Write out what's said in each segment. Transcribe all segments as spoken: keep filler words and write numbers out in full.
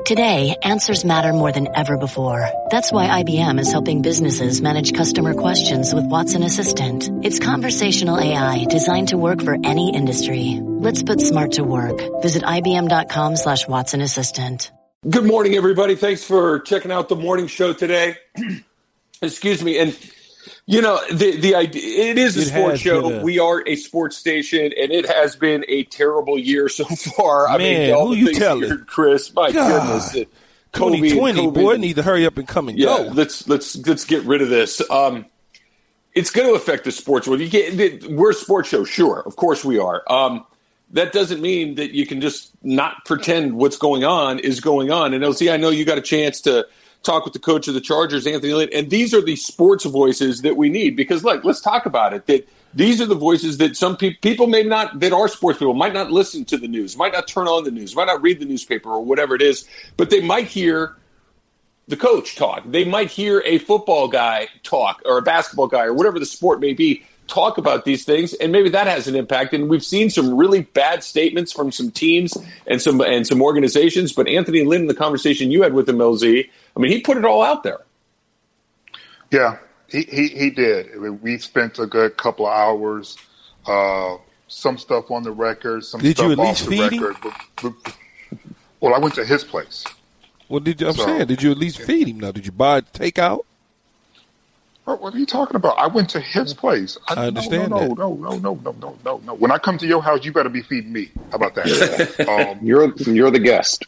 Today, answers matter more than ever before. That's why I B M is helping businesses manage customer questions with Watson Assistant. It's conversational A I designed to work for any industry. Let's put smart to work. Visit ibm.com slash Watson Assistant. Good morning, everybody. Thanks for checking out the morning show today. Excuse me. And, you know, the the idea, it is a It sports show. a- We are a sports station, and it has been a terrible year so far. I Man, mean, all who the you things telling? you heard, Chris. My God. goodness. It- Kobe twenty twenty, COVID. boy, need to hurry up and come and Yeah, go. let's let's let's get rid of this. Um, it's going to affect the sports world. You get we're a sports show, sure, of course we are. Um, that doesn't mean that you can just not pretend what's going on is going on. And L Z, I know you got a chance to talk with the coach of the Chargers, Anthony Lynn, and these are the sports voices that we need because, look, let's talk about it. That these are the voices that some pe- people may not, that are sports people, might not listen to the news, might not turn on the news, might not read the newspaper or whatever it is, but they might hear the coach talk. They might hear a football guy talk or a basketball guy or whatever the sport may be talk about these things, and maybe that has an impact. And we've seen some really bad statements from some teams and some and some organizations. But Anthony Lynn, in the conversation you had with him, L Z, I mean, he put it all out there. Yeah, he he, he did. I mean, we spent a good couple of hours. Uh, some stuff on the record, some Did stuff you at least off the feed him? record. But, but, well, I went to his place. Well, did you, I'm So- saying, did you at least feed him now? Did you buy takeout? What, what are you talking about? I went to his place. I understand no, no, that. No, no, no, no, no, no, no. When I come to your house, you better be feeding me. How about that? um, You're you're the guest.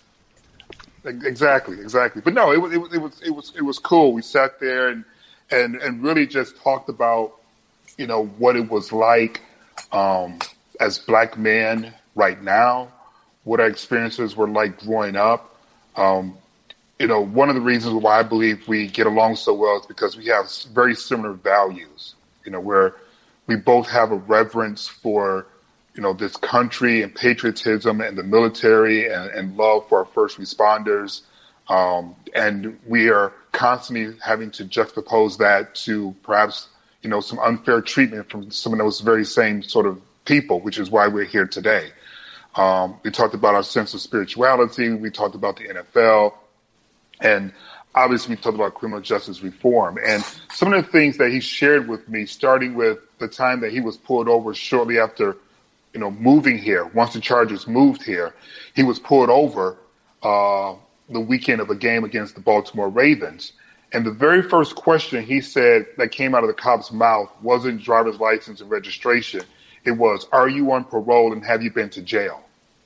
Exactly, exactly. But no, it was it was it was it was it was cool. We sat there and and and really just talked about, you know, what it was like um, as black men right now, what our experiences were like growing up. Um, you know, one of the reasons why I believe we get along so well is because we have very similar values. You know, where we both have a reverence for, you know, this country and patriotism and the military and, and love for our first responders. Um, and we are constantly having to juxtapose that to perhaps, you know, some unfair treatment from some of those very same sort of people, which is why we're here today. Um, we talked about our sense of spirituality. We talked about the N F L. And obviously we talked about criminal justice reform. And some of the things that he shared with me, starting with the time that he was pulled over shortly after, you know, moving here. Once the Chargers moved here, he was pulled over uh, the weekend of a game against the Baltimore Ravens. And the very first question he said that came out of the cop's mouth wasn't driver's license and registration. It was, are you on parole and have you been to jail?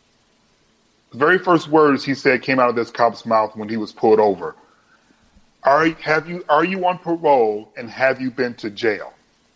The very first words he said came out of this cop's mouth when he was pulled over. Are, have you, are you on parole and have you been to jail?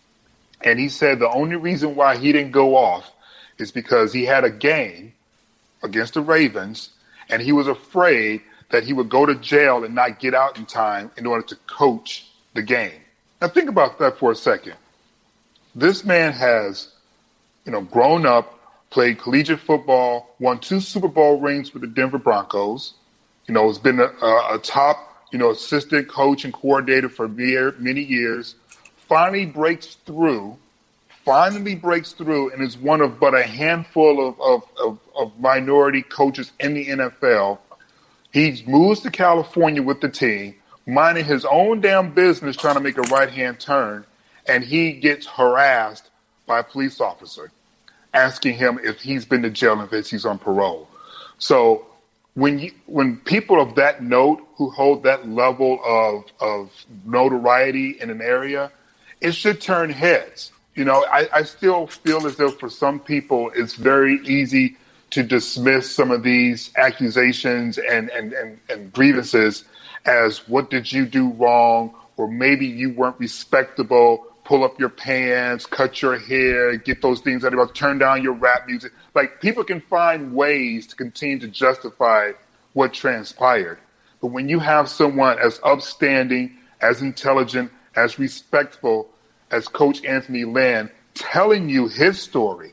And he said the only reason why he didn't go off is because he had a game against the Ravens and he was afraid that he would go to jail and not get out in time in order to coach the game. Now think about that for a second. This man has, you know, grown up, played collegiate football, won two Super Bowl rings with the Denver Broncos, you know, has been a, a top, you know, assistant coach and coordinator for many years, finally breaks through, finally breaks through and is one of but a handful of, of, of, of minority coaches in the N F L. He moves to California with the team, minding his own damn business, trying to make a right-hand turn, and he gets harassed by a police officer, asking him if he's been to jail and if he's on parole. So when you, when people of that note who hold that level of of notoriety in an area, it should turn heads. You know, I, I still feel as though for some people it's very easy to dismiss some of these accusations and, and, and, and grievances as what did you do wrong, or maybe you weren't respectable, pull up your pants, cut your hair, get those things out of your mouth, turn down your rap music. Like, people can find ways to continue to justify what transpired. But when you have someone as upstanding, as intelligent, as respectful as Coach Anthony Lynn telling you his story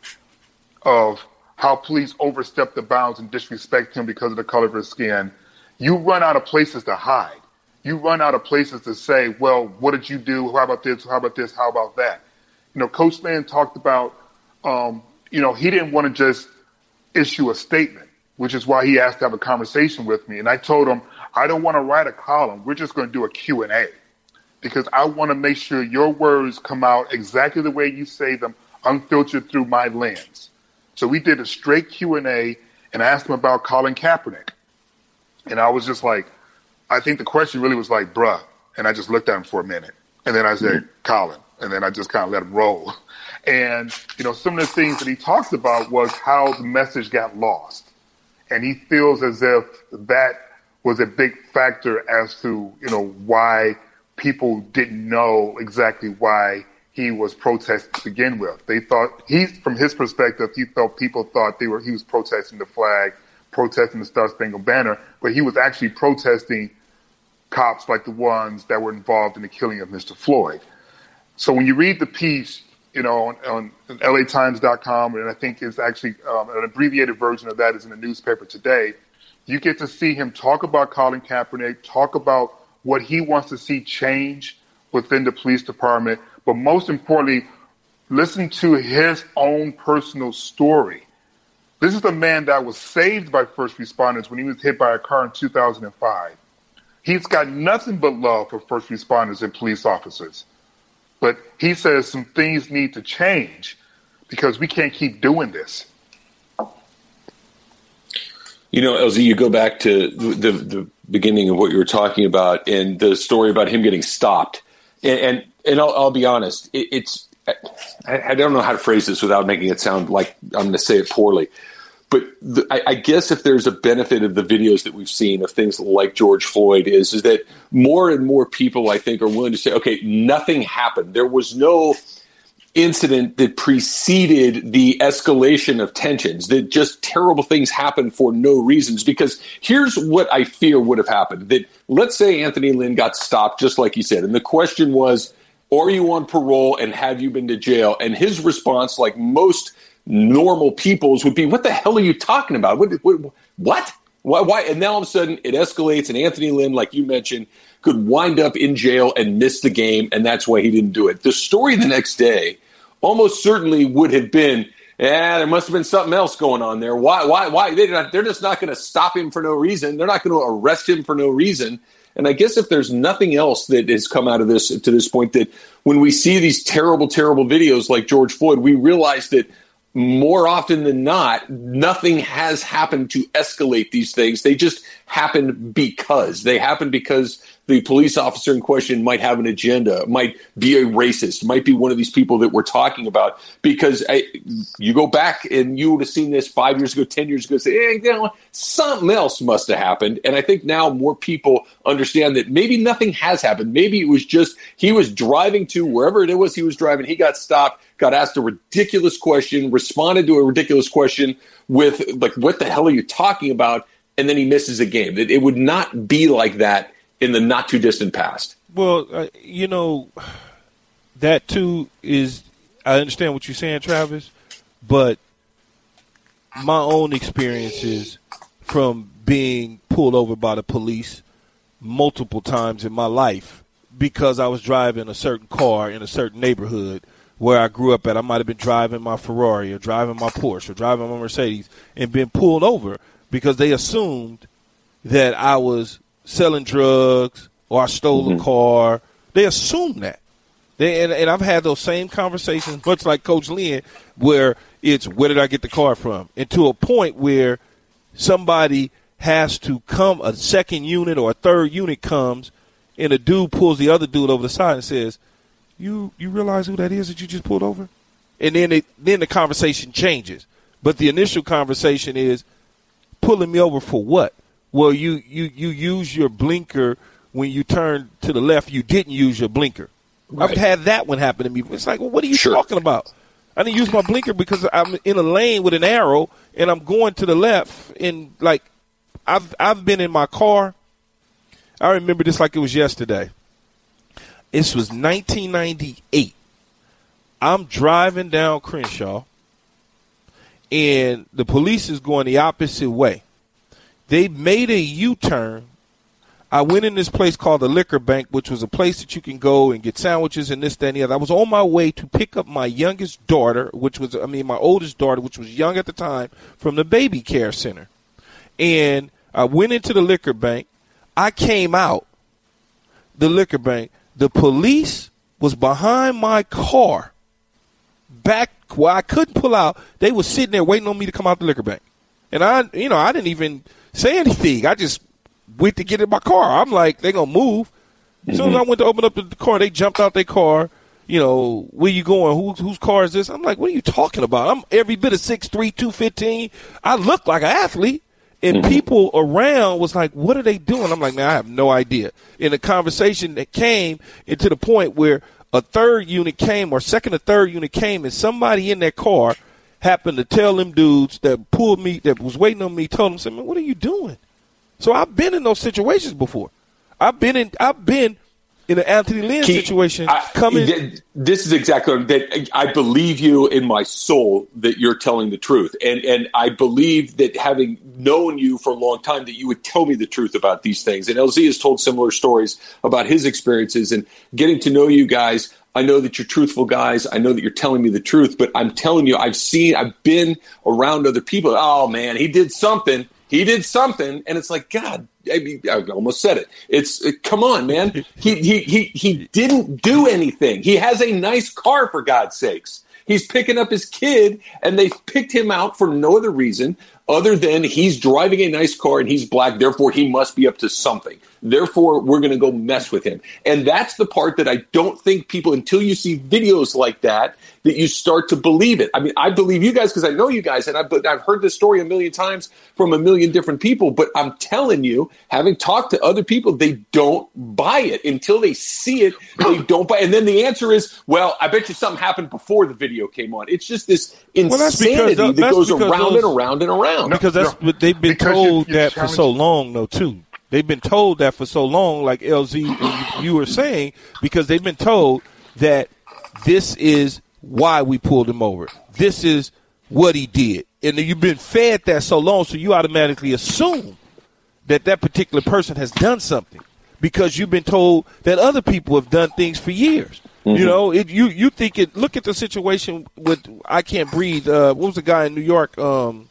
of how police overstepped the bounds and disrespect him because of the color of his skin, you run out of places to hide. You run out of places to say, well, what did you do? How about this? How about this? How about that? You know, Coach Lynn talked about, um, you know, he didn't want to just issue a statement. which is why he asked to have a conversation with me. And I told him, I don't want to write a column. We're just going to do a Q and A because I want to make sure your words come out exactly the way you say them, unfiltered through my lens. So we did a straight Q and A and I asked him about Colin Kaepernick. And I was just like, I think the question really was like, bruh. And I just looked at him for a minute. And then I said, mm-hmm. Colin. And then I just kind of let him roll. And, you know, some of the things that he talks about was how the message got lost. And he feels as if that was a big factor as to, you know, why people didn't know exactly why he was protesting to begin with. They thought, he, from his perspective, he felt people thought they were he was protesting the flag, protesting the Star Spangled Banner, but he was actually protesting cops like the ones that were involved in the killing of Mister Floyd. So when you read the piece, you know, on, on L A Times dot com, and I think it's actually um, an abbreviated version of that is in the newspaper today, you get to see him talk about Colin Kaepernick, talk about what he wants to see change within the police department, but most importantly, listen to his own personal story. This is a man that was saved by first responders when he was hit by a car in two thousand five. He's got nothing but love for first responders and police officers. But he says some things need to change because we can't keep doing this. You know, L Z, you go back to the, the beginning of what you were talking about and the story about him getting stopped. And and, and I'll, I'll be honest, it, it's I, I don't know how to phrase this without making it sound like I'm going to say it poorly. But the, I, I guess if there's a benefit of the videos that we've seen of things like George Floyd is, is that more and more people, I think, are willing to say, okay, nothing happened. There was no incident that preceded the escalation of tensions, that just terrible things happened for no reasons. Because here's what I fear would have happened. That let's say Anthony Lynn got stopped, just like you said. And the question was, are you on parole and have you been to jail? And his response, like most normal people's, would be, what the hell are you talking about? What? What? what? Why, why? And now all of a sudden it escalates, and Anthony Lynn, like you mentioned, could wind up in jail and miss the game, and that's why he didn't do it. The story the next day almost certainly would have been, yeah, there must have been something else going on there. Why? Why? Why? They're, not, they're just not going to stop him for no reason. They're not going to arrest him for no reason. And I guess if there's nothing else that has come out of this to this point, that when we see these terrible, terrible videos like George Floyd, we realize that more often than not, nothing has happened to escalate these things. They just happen because. They happen because the police officer in question might have an agenda, might be a racist, might be one of these people that we're talking about. Because I, you go back and you would have seen this five years ago, ten years ago, say, hey, you know, something else must have happened. And I think now more people understand that maybe nothing has happened. Maybe it was just he was driving to wherever it was he was driving. He got stopped, got asked a ridiculous question, responded to a ridiculous question with, like, what the hell are you talking about? And then he misses a game. It, it would not be like that in the not too distant past. Well, uh, you know, that too is, I understand what you're saying, Travis, but my own experiences from being pulled over by the police multiple times in my life because I was driving a certain car in a certain neighborhood where I grew up at. I might have been driving my Ferrari or driving my Porsche or driving my Mercedes and been pulled over because they assumed that I was selling drugs or I stole mm-hmm. a car. They assume that. They, and, and I've had those same conversations, much like Coach Lynn, where it's, where did I get the car from? And to a point where somebody has to come, a second unit or a third unit comes, and a dude pulls the other dude over the side and says, you you realize who that is that you just pulled over? And then it, then the conversation changes. But the initial conversation is, pulling me over for what? Well, you, you, you use your blinker when you turn to the left. You didn't use your blinker. Right. I've had that one happen to me. It's like, well, what are you sure. talking about? I didn't use my blinker because I'm in a lane with an arrow and I'm going to the left. And, like, I've I've been in my car. I remember this like it was yesterday. This was nineteen ninety-eight. I'm driving down Crenshaw, and the police is going the opposite way. They made a U-turn. I went in this place called the Liquor Bank, which was a place that you can go and get sandwiches and this, that, and the other. I was on my way to pick up my youngest daughter, which was, I mean, my oldest daughter, which was young at the time, from the baby care center. And I went into the liquor bank. I came out the liquor bank. The police was behind my car back where I couldn't pull out. They were sitting there waiting on me to come out the liquor bank. And I, you know, I didn't even say anything. I just went to get in my car. I'm like, they going to move. As soon as I went to open up the car, they jumped out their car. You know, where you going? Who, whose car is this? I'm like, what are you talking about? I'm every bit of six three, two fifteen. I look like an athlete. And mm-hmm. people around was like, what are they doing? I'm like, man, I have no idea. In a conversation that came into the point where a third unit came or second or third unit came and somebody in that car happened to tell them dudes that pulled me, that was waiting on me, told them, said, man, what are you doing? So I've been in those situations before. I've been in, I've been in an Anthony Lynn Keith, situation. I, coming. Th- this is exactly that. I believe you in my soul that you're telling the truth. And, and I believe that having known you for a long time, that you would tell me the truth about these things. And L Z has told similar stories about his experiences and getting to know you guys. I know that you're truthful guys. I know that you're telling me the truth, but I'm telling you, I've seen, I've been around other people. Oh man, he did something. He did something. And it's like, God, I mean, I almost said it. It's uh, come on, man. He, he, he, he didn't do anything. He has a nice car, for God's sakes. He's picking up his kid and they picked him out for no other reason other than he's driving a nice car and he's black. Therefore, he must be up to something. Therefore, we're going to go mess with him. And that's the part that I don't think people, until you see videos like that, that you start to believe it. I mean, I believe you guys because I know you guys, and I've, I've heard this story a million times from a million different people. But I'm telling you, having talked to other people, they don't buy it until they see it. They don't buy it. And then the answer is, well, I bet you something happened before the video came on. It's just this insanity well, that goes around those, and around and around. Because that's no, what they've been because told you're, you're that for so long, though, too. They've been told that for so long, like L Z and you were saying, because they've been told that this is why we pulled him over. This is what he did. And you've been fed that so long, so you automatically assume that that particular person has done something because you've been told that other people have done things for years. Mm-hmm. You know, it, you you think it. Look at the situation with I Can't Breathe. Uh, what was the guy in New York? Um,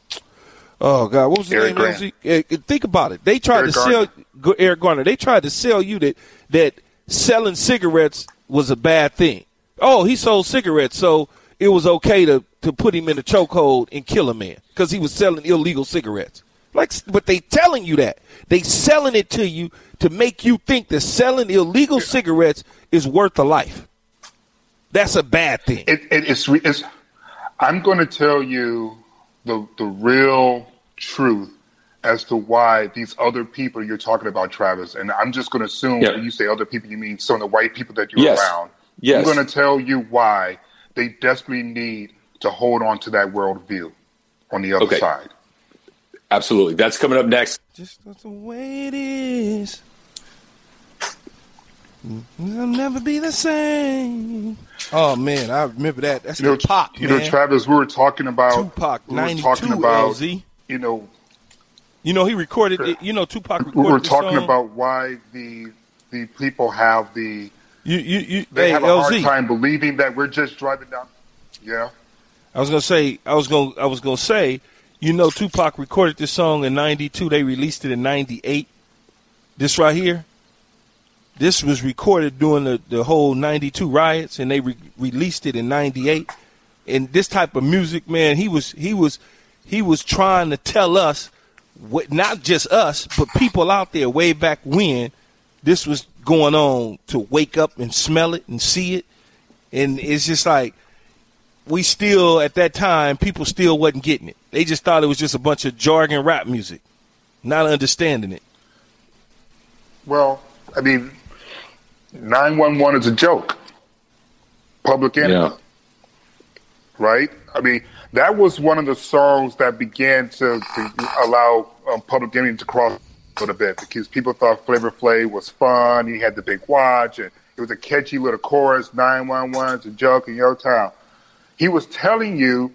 oh God, what was his Eric name? Uh, think about it. They tried Eric to Garner. sell Eric Garner. They tried to sell you that that selling cigarettes was a bad thing. Oh, he sold cigarettes, so it was okay to, to put him in a chokehold and kill a man because he was selling illegal cigarettes. Like, but they telling you that. They selling it to you to make you think that selling illegal cigarettes is worth a life. That's a bad thing. It, it, it's, it's. I'm going to tell you the the real truth as to why these other people you're talking about, Travis, and I'm just going to assume yeah. when you say other people, you mean some of the white people that you're yes. around. Yes. I'm going to tell you why they desperately need to hold on to that worldview on the other okay. side. Absolutely. That's coming up next. Just that's the way it is. I'll never be the same. Oh, man, I remember that. That's you know, Tupac, You man. know, Travis, we were talking about Tupac, we were ninety-two, talking about, L Z. You know, you know, he recorded it. You know, Tupac recorded we were the talking song. about why the the people have the You, you, you, they hey, have a L hard Z. time believing that we're just driving down. Yeah. I was gonna say, I was gonna, I was gonna say, you know, Tupac recorded this song in ninety-two. They released it in ninety-eight. This right here, this was recorded during the, the whole ninety-two riots, and they re- released it in ninety-eight. And this type of music, man, he was, he was, he was trying to tell us, what, not just us, but people out there way back when this was going on, to wake up and smell it and see it. And it's just like, we still, at that time, people still wasn't getting it. They just thought it was just a bunch of jargon rap music, not understanding it. Well, I mean, nine one one is a joke. Public Enemy. Yeah. Right? I mean, that was one of the songs that began to, to allow um, Public Enemy to cross a little bit because people thought Flavor Flav was fun. He had the big watch, and it was a catchy little chorus, nine one one is a joke in your town. He was telling you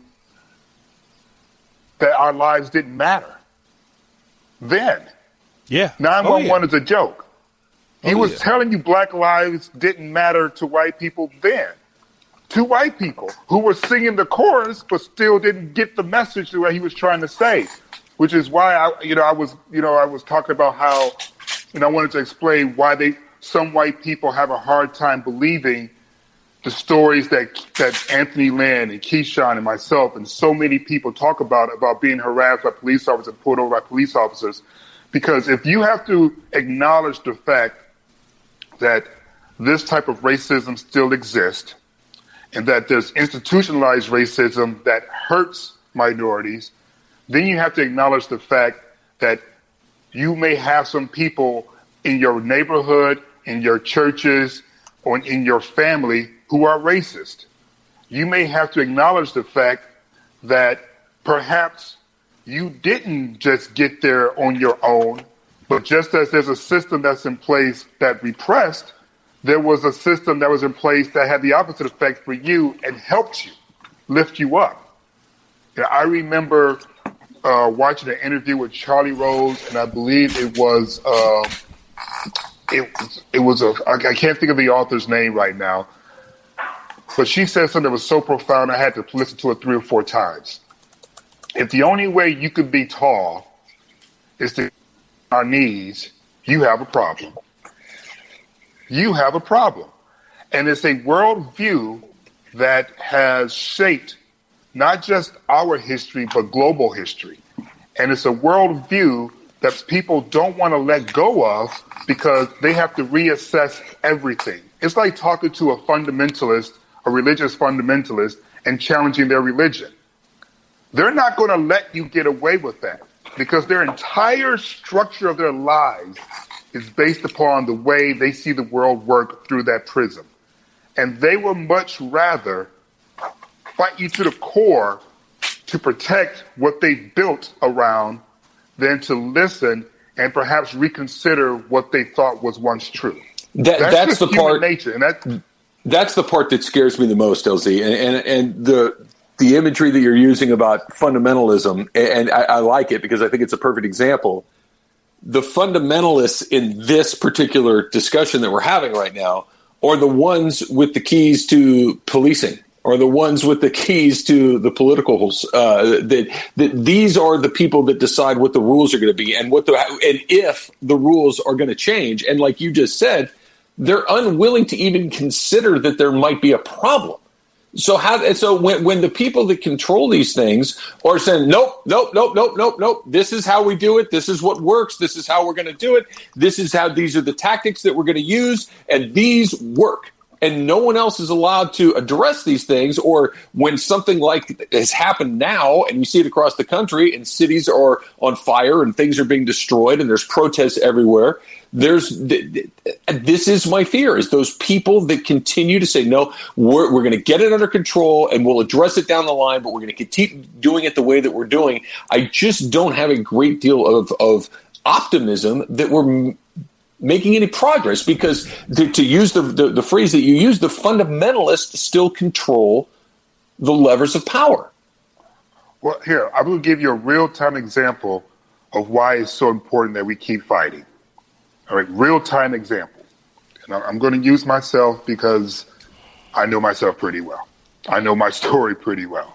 that our lives didn't matter then. Yeah. nine one one oh, yeah. is a joke. He oh, was yeah. telling you black lives didn't matter to white people then. To white people who were singing the chorus but still didn't get the message the way he was trying to say. which is why I, you know, I was, you know, I was talking about how, and I wanted to explain why they, some white people have a hard time believing the stories that that Anthony Lynn and Keyshawn and myself and so many people talk about, about being harassed by police officers and pulled over by police officers. Because if you have to acknowledge the fact that this type of racism still exists and that there's institutionalized racism that hurts minorities, then you have to acknowledge the fact that you may have some people in your neighborhood, in your churches, or in your family who are racist. You may have to acknowledge the fact that perhaps you didn't just get there on your own, but just as there's a system that's in place that repressed, there was a system that was in place that had the opposite effect for you and helped you, lift you up. You know, I remember uh, watching an interview with Charlie Rose, and I believe it was uh, it, it was a I can't think of the author's name right now, but she said something that was so profound I had to listen to it three or four times. If the only way you could be tall is to our knees, you have a problem. You have a problem. And it's a worldview that has shaped not just our history, but global history. And it's a worldview that people don't want to let go of because they have to reassess everything. It's like talking to a fundamentalist, a religious fundamentalist, and challenging their religion. They're not going to let you get away with that because their entire structure of their lives is based upon the way they see the world work through that prism. And they will much rather fight you to the core to protect what they built around than to listen and perhaps reconsider what they thought was once true. That, that's that's just the human part. Nature, and that, that's the part that scares me the most, L Z, and and, and the the imagery that you're using about fundamentalism, and I, I like it because I think it's a perfect example. The fundamentalists in this particular discussion that we're having right now are the ones with the keys to policing, or the ones with the keys to the politicals. Uh, that that these are the people that decide what the rules are going to be and what the and if the rules are going to change. And like you just said, they're unwilling to even consider that there might be a problem. So how? So when when the people that control these things are saying, nope, nope, nope, nope, nope, nope, this is how we do it. This is what works. This is how we're going to do it. This is how. These are the tactics that we're going to use, and these work. And no one else is allowed to address these things. Or when something like has happened now, and you see it across the country, and cities are on fire, and things are being destroyed, and there's protests everywhere. There's this is my fear is those people that continue to say, no, we're, we're going to get it under control and we'll address it down the line, but we're going to continue doing it the way that we're doing. I just don't have a great deal of, of optimism that we're m- making any progress because to, to use the, the, the phrase that you use, the fundamentalists still control the levers of power. Well, here, I will give you a real-time example of why it's so important that we keep fighting. All right, real-time example. And I'm going to use myself because I know myself pretty well. I know my story pretty well.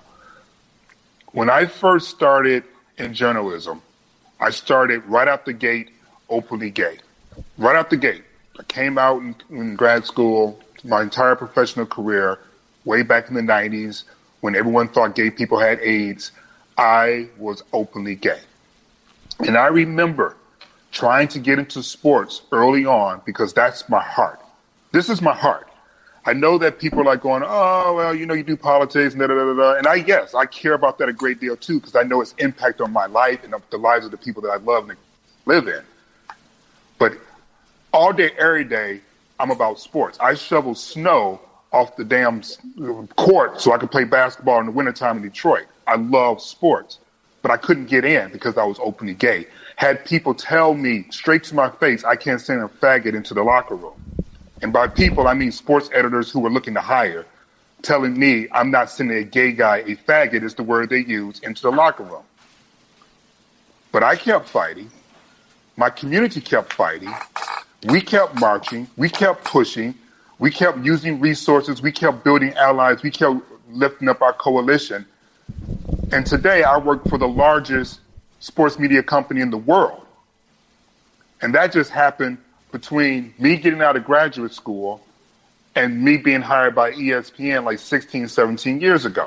When I first started in journalism, I started right out the gate openly gay. Right out the gate. I came out in, in grad school, my entire professional career, way back in the nineties, when everyone thought gay people had AIDS, I was openly gay. And I remember trying to get into sports early on because that's my heart. This is my heart. I know that people are like going, oh, well, you know, you do politics, and da da da da. And I, yes, I care about that a great deal too because I know its impact on my life and the lives of the people that I love and live in. But all day, every day, I'm about sports. I shovel snow off the damn court so I could play basketball in the wintertime in Detroit. I love sports, but I couldn't get in because I was openly gay. Had people tell me straight to my face, I can't send a faggot into the locker room. And by people, I mean sports editors who were looking to hire, telling me I'm not sending a gay guy, a faggot is the word they use, into the locker room. But I kept fighting. My community kept fighting. We kept marching. We kept pushing. We kept using resources. We kept building allies. We kept lifting up our coalition. And today I work for the largest sports media company in the world. And that just happened between me getting out of graduate school and me being hired by E S P N like sixteen, seventeen years ago.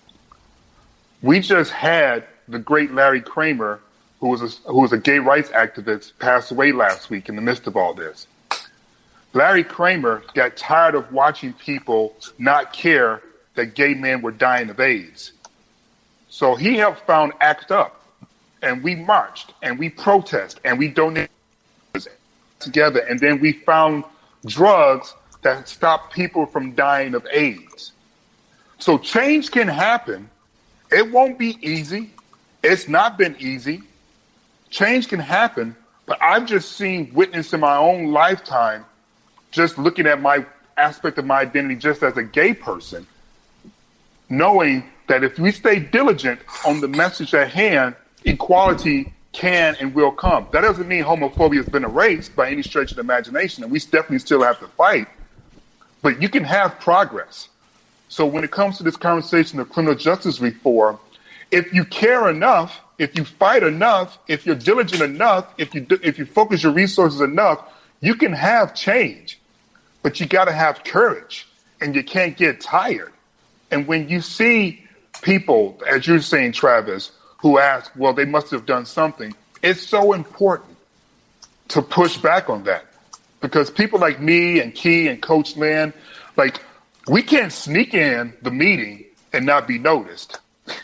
We just had the great Larry Kramer, who was a, who was a gay rights activist, pass away last week in the midst of all this. Larry Kramer got tired of watching people not care that gay men were dying of AIDS. So he helped found ACT UP, and we marched, and we protested, and we donated together, and then we found drugs that stop people from dying of AIDS. So change can happen. It won't be easy. It's not been easy. Change can happen, but I've just seen, witnessed in my own lifetime, just looking at my aspect of my identity just as a gay person, knowing that if we stay diligent on the message at hand, equality can and will come. That doesn't mean homophobia has been erased by any stretch of the imagination, and we definitely still have to fight, but you can have progress. So when it comes to this conversation of criminal justice reform, if you care enough, if you fight enough, if you're diligent enough, if you do, if you focus your resources enough, you can have change. But you got to have courage, and you can't get tired. And when you see people, as you're saying, Travis, who ask, well, they must have done something, it's so important to push back on that. Because people like me and Key and Coach Lynn, like, we can't sneak in the meeting and not be noticed.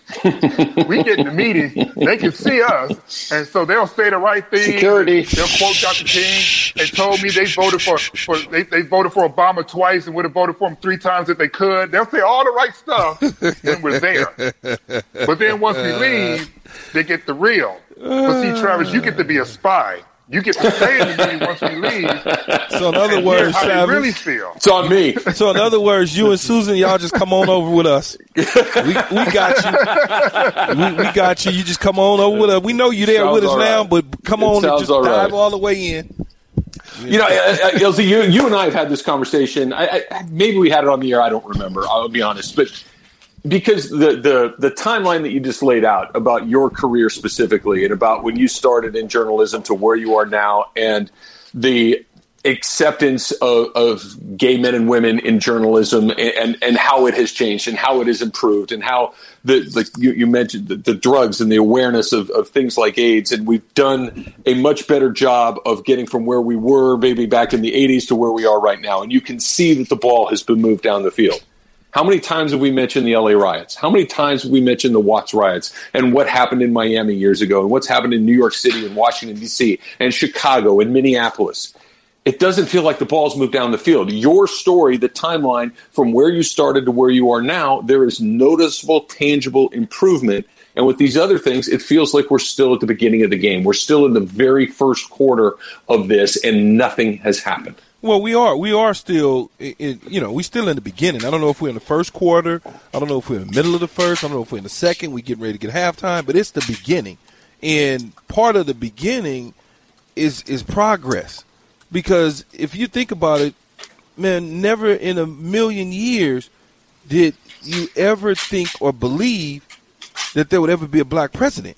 We get in the meeting, they can see us, and so they'll say the right thing. Security. They'll quote Doctor King. They told me they voted for, for they, they voted for Obama twice and would have voted for him three times if they could. They'll say all the right stuff, and we're there. But then once we leave, they get the real. But see, Travis, you get to be a spy. You get to stay in the meeting once we leave. So in other words, how Travis, they really feel. It's on me. So in other words, you and Susan, y'all just come on over with us. We, we got you. We, we got you. You just come on over with us. We know you're there Sounds with us all now, right. but come It on and sounds just all dive right. all the way in. You know, L Z, you, you and I have had this conversation. I, I, maybe we had it on the air. I don't remember. I'll be honest. But because the, the, the timeline that you just laid out about your career specifically and about when you started in journalism to where you are now and the acceptance of, of gay men and women in journalism and, and, and how it has changed and how it has improved and how the like you, you mentioned the, the drugs and the awareness of, of things like AIDS, and we've done a much better job of getting from where we were maybe back in the eighties to where we are right now. And you can see that the ball has been moved down the field. How many times have we mentioned the L A riots? How many times have we mentioned the Watts riots and what happened in Miami years ago and what's happened in New York City and Washington, D C and Chicago and Minneapolis? It doesn't feel like the ball's moved down the field. Your story, the timeline from where you started to where you are now, there is noticeable, tangible improvement. And with these other things, it feels like we're still at the beginning of the game. We're still in the very first quarter of this and nothing has happened. Well, we are. We are still, in, you know, we still in the beginning. I don't know if we're in the first quarter. I don't know if we're in the middle of the first. I don't know if we're in the second. We're getting ready to get halftime, but it's the beginning. And part of the beginning is is progress. Because if you think about it, man, never in a million years did you ever think or believe that there would ever be a black president.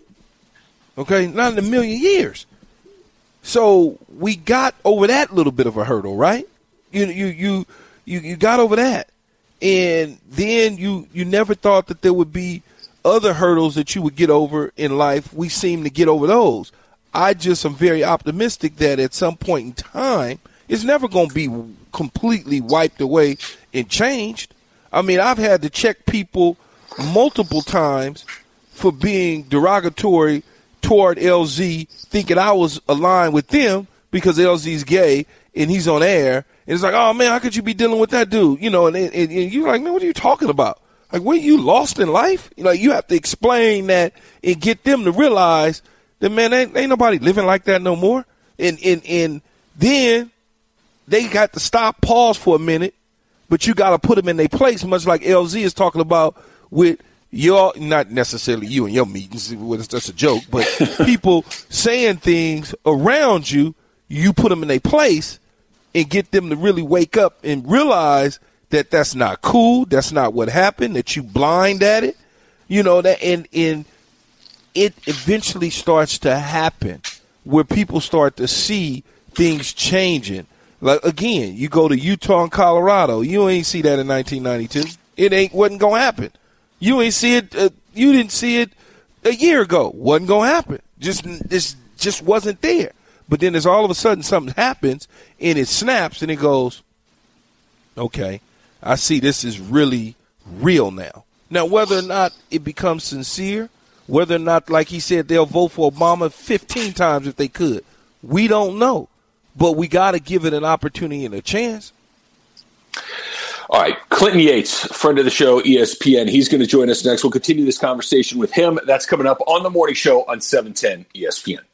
Okay? Not in a million years. So we got over that little bit of a hurdle, right? You you you you, you got over that. And then you, you never thought that there would be other hurdles that you would get over in life. We seem to get over those. I just am very optimistic that at some point in time, it's never going to be completely wiped away and changed. I mean, I've had to check people multiple times for being derogatory toward L Z, thinking I was aligned with them because L Z's gay and he's on air. And it's like, oh, man, how could you be dealing with that dude? You know, and, and, and you're like, man, what are you talking about? Like, were you lost in life? You know, you have to explain that and get them to realize that, man, ain't, ain't nobody living like that no more. And, and, and then they got to stop, pause for a minute, but you got to put them in their place, much like L Z is talking about with your, not necessarily you and your meetings, it's just a joke, but people saying things around you, you put them in their place and get them to really wake up and realize that that's not cool, that's not what happened, that you blind at it, you know, that, and, and it eventually starts to happen where people start to see things changing. Like, again, you go to Utah and Colorado. You ain't see that in nineteen ninety-two. It ain't wasn't going to happen. You ain't see it. Uh, you didn't see it a year ago. Wasn't going to happen. Just, this just wasn't there. But then there's all of a sudden something happens and it snaps and it goes, okay, I see this is really real now. Now, whether or not it becomes sincere, whether or not, like he said, they'll vote for Obama fifteen times if they could, we don't know. But we got to give it an opportunity and a chance. All right, Clinton Yates, friend of the show, E S P N. He's going to join us next. We'll continue this conversation with him. That's coming up on the morning show on seven ten E S P N.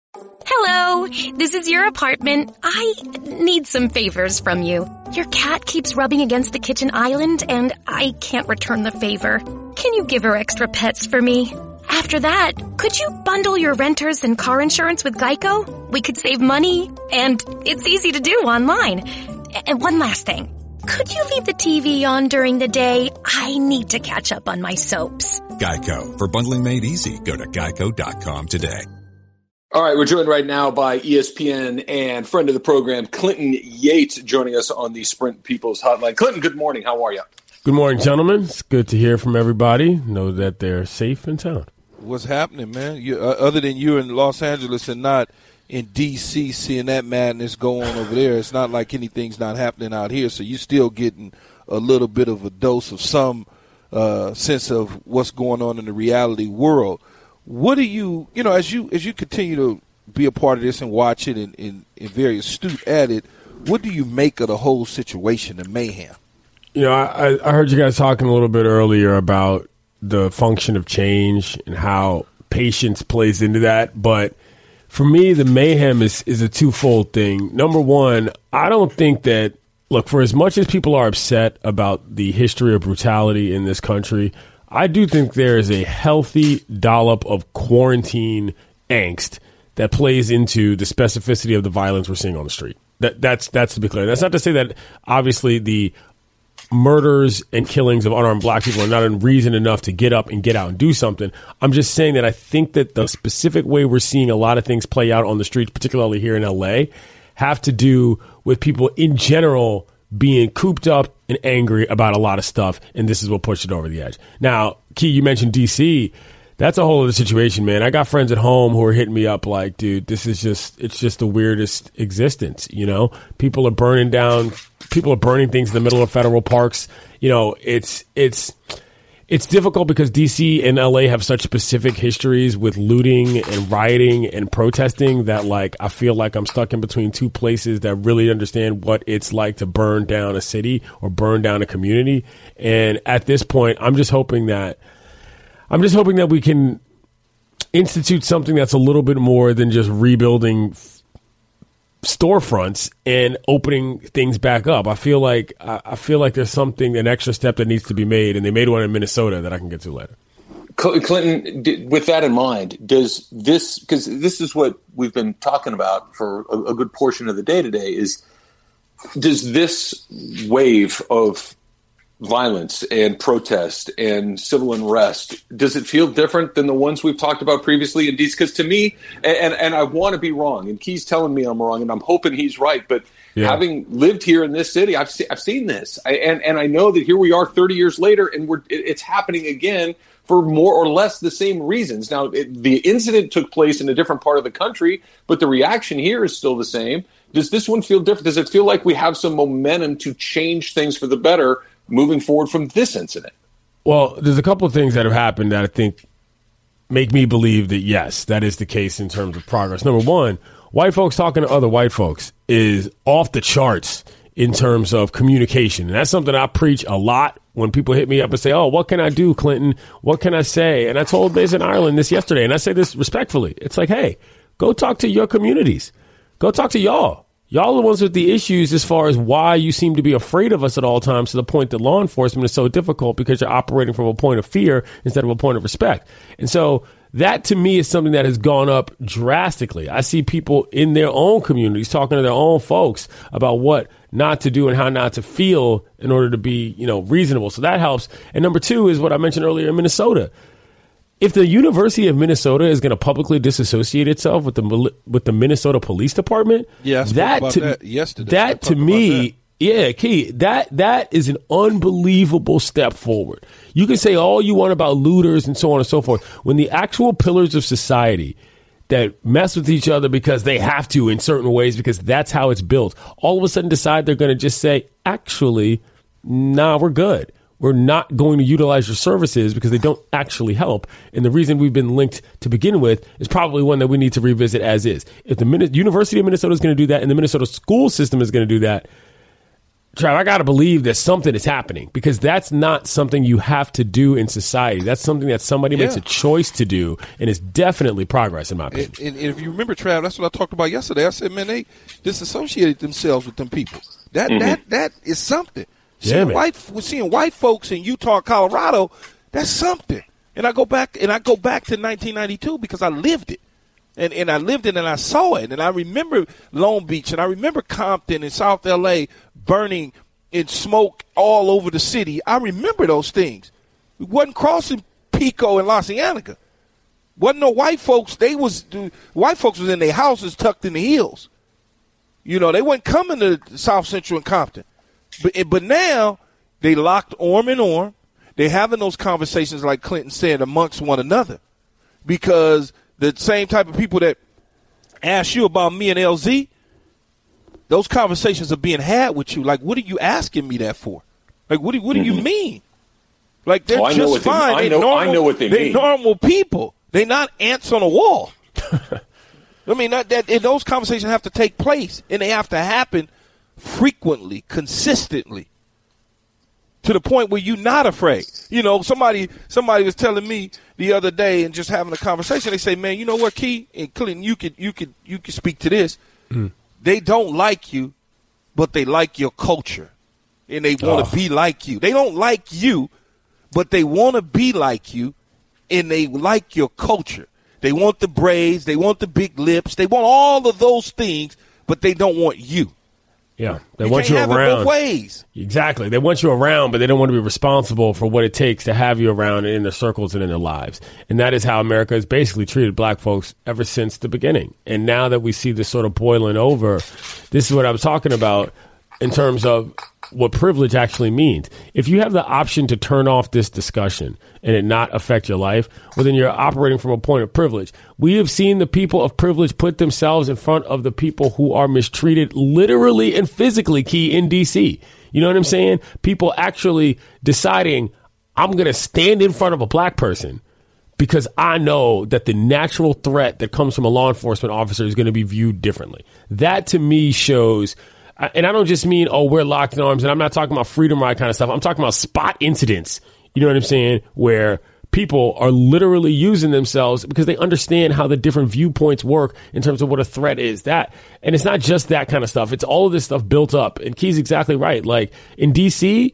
Hello, this is your apartment. I need some favors from you. Your cat keeps rubbing against the kitchen island, and I can't return the favor. Can you give her extra pets for me? After that, could you bundle your renters and car insurance with Geico? We could save money, and it's easy to do online. And one last thing. Could you leave the T V on during the day? I need to catch up on my soaps. Geico. For bundling made easy, go to geico dot com today. All right, we're joined right now by E S P N and friend of the program, Clinton Yates, joining us on the Sprint People's Hotline. Clinton, good morning. How are you? Good morning, gentlemen. It's good to hear from everybody. Know that they're safe and sound. What's happening, man? You, uh, other than you in Los Angeles and not in D C seeing that madness go on over there, it's not like anything's not happening out here. So you're still getting a little bit of a dose of some uh, sense of what's going on in the reality world. What do you, you know, as you as you continue to be a part of this and watch it and, and, and very astute at it, what do you make of the whole situation, the mayhem? You know, I, I heard you guys talking a little bit earlier about the function of change and how patience plays into that. But for me, the mayhem is, is a twofold thing. Number one, I don't think that, look, for as much as people are upset about the history of brutality in this country, I do think there is a healthy dollop of quarantine angst that plays into the specificity of the violence we're seeing on the street. That that's that's to be clear. That's not to say that obviously the murders and killings of unarmed black people are not a reason enough to get up and get out and do something. I'm just saying that I think that the specific way we're seeing a lot of things play out on the streets, particularly here in L A, have to do with people in general being cooped up and angry about a lot of stuff, and this is what pushed it over the edge. Now, Key, you mentioned D C. That's a whole other situation, man. I got friends at home who are hitting me up like, dude, this is just, it's just the weirdest existence, you know? People are burning down, people are burning things in the middle of federal parks. You know, it's, it's, it's difficult because D C and L A have such specific histories with looting and rioting and protesting that, like, I feel like I'm stuck in between two places that really understand what it's like to burn down a city or burn down a community. And at this point, I'm just hoping that I'm just hoping that we can institute something that's a little bit more than just rebuilding f- storefronts and opening things back up. I feel like I, I feel like there's something, an extra step that needs to be made, and they made one in Minnesota that I can get to later. Clinton, with that in mind, does this, because this is what we've been talking about for a, a good portion of the day today, is does this wave of violence and protest and civil unrest, does it feel different than the ones we've talked about previously in D C? Because to me, and, and I want to be wrong, and Key's telling me I'm wrong, and I'm hoping he's right, but yeah. Having lived here in this city, I've, se- I've seen this. I, and, and I know that here we are thirty years later, and we're it, it's happening again for more or less the same reasons. Now, it, the incident took place in a different part of the country, but the reaction here is still the same. Does this one feel different? Does it feel like we have some momentum to change things for the better moving forward from this incident? Well, there's a couple of things that have happened that I think make me believe that, yes, that is the case in terms of progress. Number one, white folks talking to other white folks is off the charts in terms of communication. And that's something I preach a lot when people hit me up and say, oh, what can I do, Clinton? What can I say? And I told Mason Ireland this yesterday, and I say this respectfully. It's like, hey, go talk to your communities. Go talk to y'all. Y'all are the ones with the issues as far as why you seem to be afraid of us at all times, to the point that law enforcement is so difficult because you're operating from a point of fear instead of a point of respect. And so that, to me, is something that has gone up drastically. I see people in their own communities talking to their own folks about what not to do and how not to feel in order to be, you know, reasonable. So that helps. And number two is what I mentioned earlier in Minnesota. if the University of Minnesota is going to publicly disassociate itself with the with the Minnesota Police Department, yeah, I spoke that about to that yesterday. that to me, yeah, Key, that that is an unbelievable step forward. You can say all you want about looters and so on and so forth. When the actual pillars of society that mess with each other because they have to in certain ways because that's how it's built, all of a sudden decide they're going to just say, actually, nah, we're good. We're not going to utilize your services because they don't actually help. And the reason we've been linked to begin with is probably one that we need to revisit as is. If the Min- University of Minnesota is going to do that and the Minnesota school system is going to do that, Trav, I got to believe that something is happening because that's not something you have to do in society. That's something that somebody yeah. makes a choice to do, and it's definitely progress in my opinion. And, and, and if you remember, Trav, that's what I talked about yesterday. I said, man, they disassociated themselves with them people. That mm-hmm. that that is something. Yeah, seeing man. white, we're seeing white folks in Utah, Colorado. That's something. And I go back and I go back to nineteen ninety-two because I lived it, and and I lived it and I saw it, and I remember Long Beach and I remember Compton and South L A burning in smoke all over the city. I remember those things. We wasn't crossing Pico and La Cienega. Wasn't no white folks. They was the white folks was in their houses tucked in the hills. You know, they wasn't coming to South Central and Compton. But but now they locked arm in arm. They're having those conversations, like Clinton said, amongst one another, because the same type of people that ask you about me and L Z, those conversations are being had with you. Like, what are you asking me that for? Like, what do what do you mean? Like, they're oh, just fine. They, I, know, normal, I know what they they're mean. normal people. They're not ants on a wall. I mean, that, that and those conversations have to take place, and they have to happen frequently, consistently, to the point where you're not afraid. You know, somebody somebody was telling me the other day and just having a conversation. They say, "Man, you know what, Key and Clinton, you could you could you could speak to this. Mm. They don't like you, but they like your culture, and they want to oh. be like you. They don't like you, but they want to be like you, and they like your culture. They want the braids, they want the big lips, they want all of those things, but they don't want you." Yeah, they you want can't you have around. It both ways. Exactly. They want you around, but they don't want to be responsible for what it takes to have you around in their circles and in their lives. And that is how America has basically treated black folks ever since the beginning. And now that we see this sort of boiling over, this is what I'm talking about in terms of what privilege actually means. If you have the option to turn off this discussion and it not affect your life, well, then you're operating from a point of privilege. We have seen the people of privilege put themselves in front of the people who are mistreated literally and physically, Key, in D C. You know what I'm saying? People actually deciding, I'm going to stand in front of a black person because I know that the natural threat that comes from a law enforcement officer is going to be viewed differently. That to me shows... And I don't just mean, oh, we're locked in arms, and I'm not talking about freedom ride kind of stuff. I'm talking about spot incidents, you know what I'm saying, where people are literally using themselves because they understand how the different viewpoints work in terms of what a threat is. That, and it's not just that kind of stuff. It's all of this stuff built up. And Key's exactly right. Like, in D C,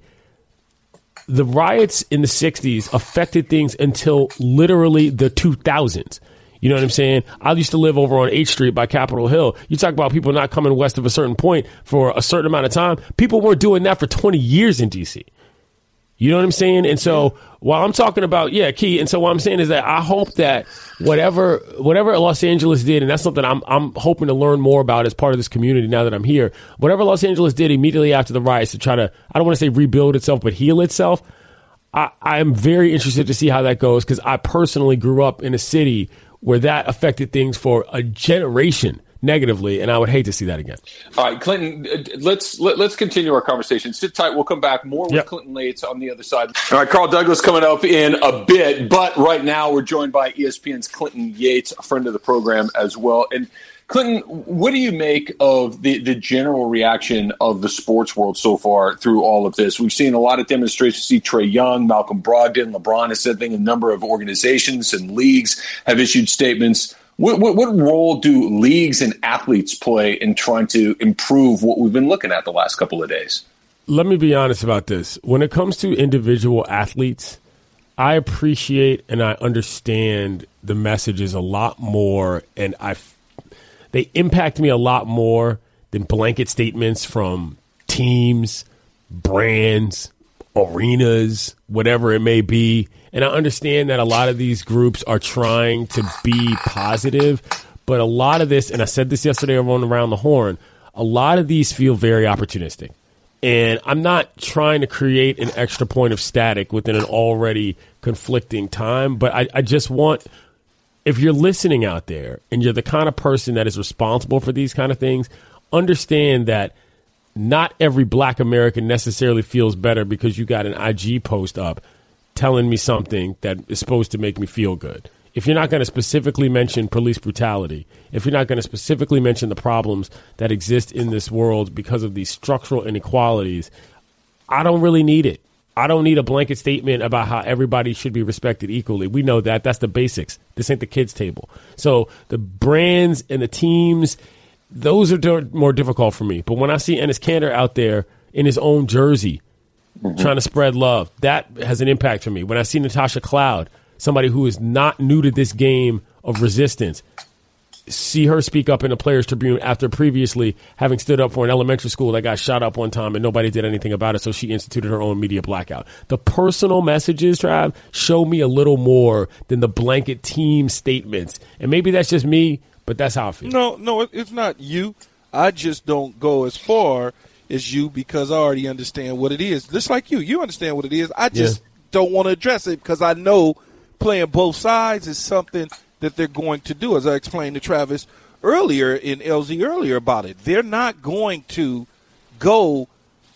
the riots in the sixties affected things until literally the two thousands. You know what I'm saying? I used to live over on H Street by Capitol Hill. You talk about people not coming west of a certain point for a certain amount of time. People weren't doing that for twenty years in D C. You know what I'm saying? And so while I'm talking about, yeah, Key, and so what I'm saying is that I hope that whatever whatever Los Angeles did, and that's something I'm I'm hoping to learn more about as part of this community now that I'm here, whatever Los Angeles did immediately after the riots to try to, I don't want to say rebuild itself, but heal itself, I, I'm very interested to see how that goes because I personally grew up in a city where that affected things for a generation negatively, and I would hate to see that again. All right, Clinton, let's let, let's continue our conversation. Sit tight. We'll come back more with yep. Clinton Lates on the other side. All right, Carl Douglas coming up in a bit, but right now we're joined by E S P N's Clinton Yates, a friend of the program as well. And Clinton, what do you make of the, the general reaction of the sports world so far through all of this? We've seen a lot of demonstrations. See Trae Young, Malcolm Brogdon, LeBron has said things. A number of organizations and leagues have issued statements. What, what, what role do leagues and athletes play in trying to improve what we've been looking at the last couple of days? Let me be honest about this. When it comes to individual athletes, I appreciate and I understand the messages a lot more, and I they impact me a lot more than blanket statements from teams, brands, arenas, whatever it may be. And I understand that a lot of these groups are trying to be positive, but a lot of this, and I said this yesterday on Around the Horn, a lot of these feel very opportunistic. And I'm not trying to create an extra point of static within an already conflicting time, but I, I just want, if you're listening out there and you're the kind of person that is responsible for these kind of things, understand that not every black American necessarily feels better because you got an I G post up telling me something that is supposed to make me feel good. If you're not going to specifically mention police brutality, if you're not going to specifically mention the problems that exist in this world because of these structural inequalities, I don't really need it. I don't need a blanket statement about how everybody should be respected equally. We know that. That's the basics. This ain't the kids' table. So the brands and the teams, those are d- more difficult for me. But when I see Enes Kanter out there in his own jersey mm-hmm. trying to spread love, that has an impact for me. When I see Natasha Cloud, somebody who is not new to this game of resistance, see her speak up in the Players Tribune after previously having stood up for an elementary school that got shot up one time and nobody did anything about it, so she instituted her own media blackout. The personal messages, Trav, show me a little more than the blanket team statements. And maybe that's just me, but that's how I feel. No, no, it's not you. I just don't go as far as you because I already understand what it is. Just like you. You understand what it is. I just yeah. don't want to address it because I know playing both sides is something that they're going to do, as I explained to Travis earlier in L Z earlier about it. They're not going to go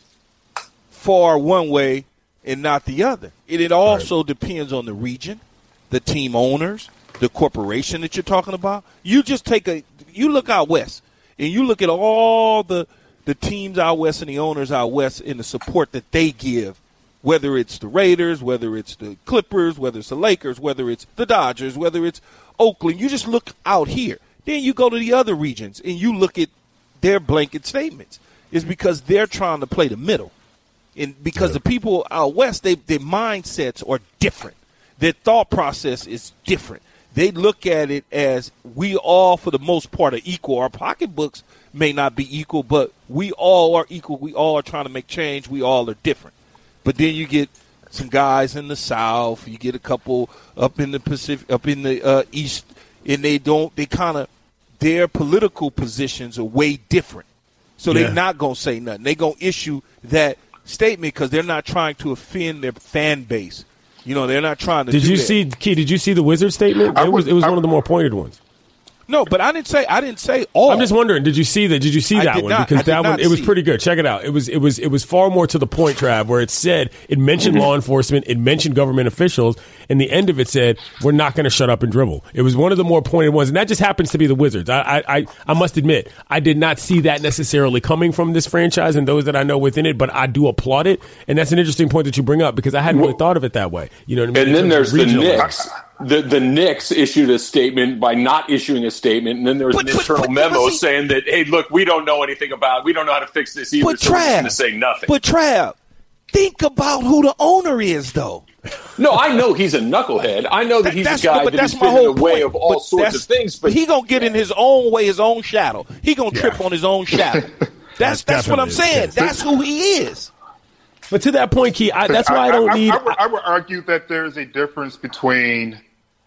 far one way and not the other. And it also right. depends on the region, the team owners, the corporation that you're talking about. You just take a – you look out west, and you look at all the, the teams out west and the owners out west and the support that they give, whether it's the Raiders, whether it's the Clippers, whether it's the Lakers, whether it's the Dodgers, whether it's Oakland. You just look out here. Then you go to the other regions, and you look at their blanket statements. It's because they're trying to play the middle. And because the people out west, they, their mindsets are different. Their thought process is different. They look at it as we all, for the most part, are equal. Our pocketbooks may not be equal, but we all are equal. We all are trying to make change. We all are different. But then you get some guys in the South. You get a couple up in the Pacific, up in the uh, East, and they don't. They kind of their political positions are way different. So yeah. they're not gonna say nothing. They're gonna issue that statement because they're not trying to offend their fan base. You know, they're not trying to. Did do you that. see, Key? Did you see the Wizard statement? It was it was I, one of the more pointed ones. No, but I didn't say I didn't say all. I'm just wondering, did you see that? Did you see I that did one? Not, because that one it was see. pretty good. Check it out. It was it was it was far more to the point, Trav, where it said it mentioned law enforcement, it mentioned government officials, and the end of it said we're not going to shut up and dribble. It was one of the more pointed ones, and that just happens to be the Wizards. I I I, I must admit, I did not see that necessarily coming from this franchise and those that I know within it, but I do applaud it, and that's an interesting point that you bring up because I hadn't really thought of it that way. You know what I mean? And then there's the Knicks. The the Knicks issued a statement by not issuing a statement, and then there was but, an but, internal but, memo but see, saying that, hey, look, we don't know anything about, we don't know how to fix this either, but so Trav, we're just going to say nothing. But Trav, think about who the owner is, though. No, I know he's a knucklehead. I know that, that he's a guy no, that has been in the way of all but sorts of things. But he gonna get in his own way, his own shadow. He gonna yeah. trip on his own shadow. That's that's, that's what I'm saying. That's who he is. But to that point, Key, I, that's why I, I don't I, need. I, I, would, I would argue that there is a difference between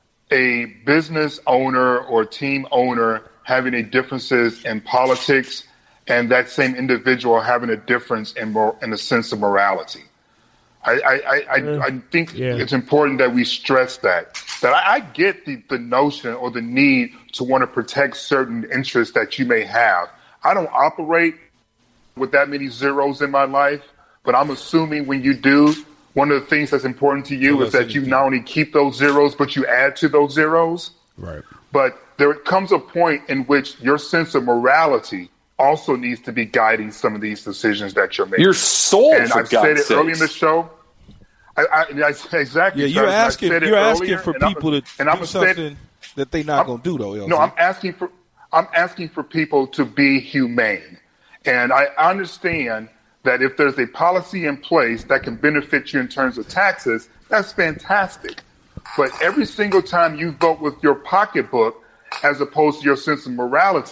a business owner or team owner having a differences in politics and that same individual having a difference in mor- in the sense of morality. I, I, I, I, I think yeah. it's important that we stress that. That I, I get the, the notion or the need to want to protect certain interests that you may have. I don't operate with that many zeros in my life, but I'm assuming when you do, one of the things that's important to you so is that you not only keep those zeros, but you add to those zeros. Right. But there comes a point in which your sense of morality also needs to be guiding some of these decisions that you're making. Your soul, and for I've God's said it sakes. early in the show. I, I, I exactly. Yeah, you're Travis, asking. You're asking for and people I'm, to and do I'm something saying, that they're not going to do, though. L Z. No, I'm asking for. I'm asking for people to be humane, and I understand that if there's a policy in place that can benefit you in terms of taxes, that's fantastic. But every single time you vote with your pocketbook, as opposed to your sense of morality,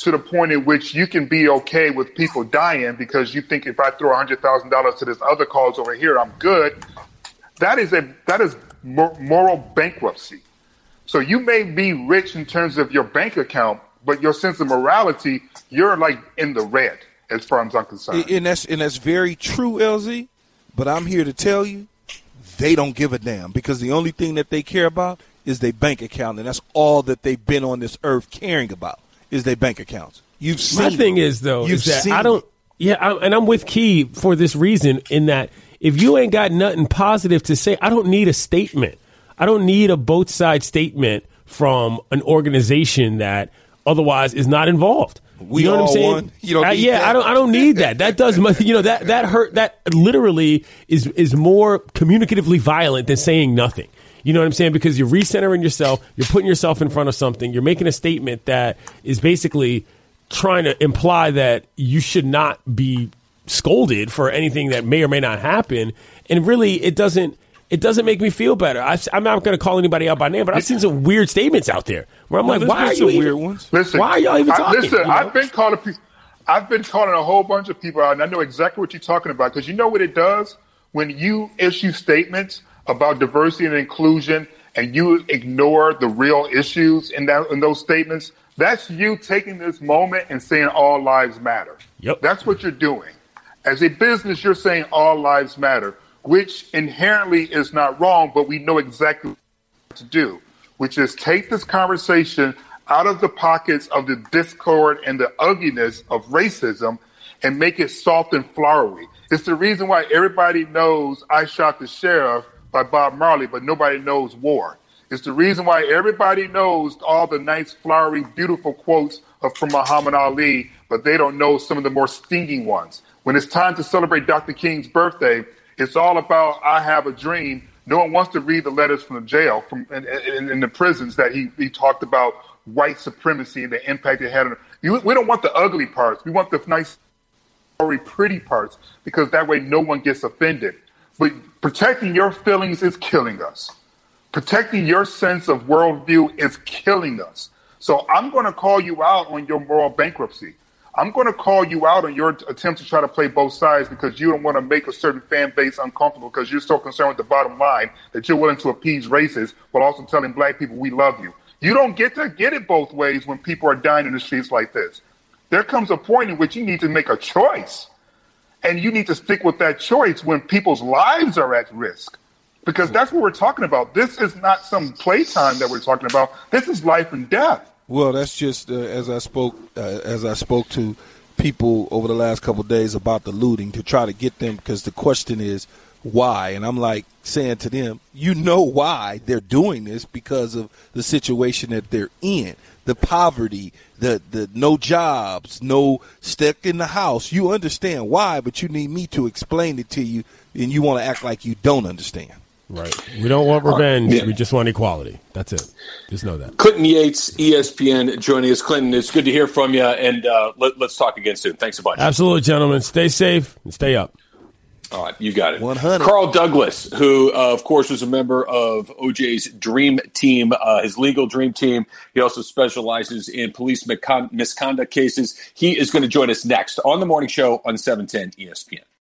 to the point in which you can be okay with people dying because you think if I throw one hundred thousand dollars to this other cause over here, I'm good. That is a that is moral bankruptcy. So you may be rich in terms of your bank account, but your sense of morality, you're like in the red as far as I'm concerned. And that's and that's very true, L Z. But I'm here to tell you, they don't give a damn because the only thing that they care about is their bank account, and that's all that they've been on this earth caring about is their bank accounts. You've seen. My thing is though, You've is that seen I don't. Yeah, I, and I'm with Key for this reason. In that, if you ain't got nothing positive to say, I don't need a statement. I don't need a both side statement from an organization that otherwise is not involved. We you know all what I'm saying? won. You don't uh, need yeah, that. I don't. I don't need that. That does, much- you know, that that hurt. That literally is is more communicatively violent than saying nothing. You know what I'm saying? Because you're recentering yourself. You're putting yourself in front of something. You're making a statement that is basically trying to imply that you should not be scolded for anything that may or may not happen. And really, it doesn't. It doesn't make me feel better. I've, I'm not going to call anybody out by name, but I've seen some weird statements out there where I'm No, like, there's why been are some you weird even, ones? Listen, why are y'all even I, talking? listen, you know? I've been calling people. I've been calling a whole bunch of people out, and I know exactly what you're talking about because you know what it does when you issue statements about diversity and inclusion, and you ignore the real issues in that in those statements. That's you taking this moment and saying all lives matter. Yep. That's what you're doing. As a business, you're saying all lives matter, which inherently is not wrong, but we know exactly what to do, which is take this conversation out of the pockets of the discord and the ugliness of racism and make it soft and flowery. It's the reason why everybody knows I Shot the Sheriff by Bob Marley, but nobody knows War. It's the reason why everybody knows all the nice, flowery, beautiful quotes of, from Muhammad Ali, but they don't know some of the more stinging ones. When it's time to celebrate Doctor King's birthday, it's all about I have a dream. No one wants to read the letters from the jail, from in, in, in the prisons that he, he talked about white supremacy and the impact it had on you. We don't want the ugly parts. We want the nice, pretty parts because that way no one gets offended. But protecting your feelings is killing us. Protecting your sense of worldview is killing us. So I'm going to call you out on your moral bankruptcy. I'm going to call you out on your attempt to try to play both sides because you don't want to make a certain fan base uncomfortable because you're so concerned with the bottom line that you're willing to appease racists while also telling black people we love you. You don't get to get it both ways when people are dying in the streets like this. There comes a point in which you need to make a choice. And you need to stick with that choice when people's lives are at risk. Because that's what we're talking about. This is not some playtime that we're talking about. This is life and death. Well, that's just uh, as I spoke uh, as I spoke to people over the last couple of days about the looting to try to get them, because the question is why, and I'm like saying to them, you know why they're doing this, because of the situation that they're in, the poverty, the the no jobs, no stuck in the house. You understand why, but you need me to explain it to you, and you want to act like you don't understand. Right. We don't want revenge. Yeah. We just want equality. That's it. Just know that. Clinton Yates, E S P N, joining us. Clinton, it's good to hear from you, and uh, let, let's talk again soon. Thanks a bunch. Absolutely, gentlemen. Stay safe and stay up. All right, you got it. one hundred Carl Douglas, who, uh, of course, was a member of O J's dream team, uh, his legal dream team. He also specializes in police misconduct cases. He is going to join us next on the morning show on seven ten E S P N.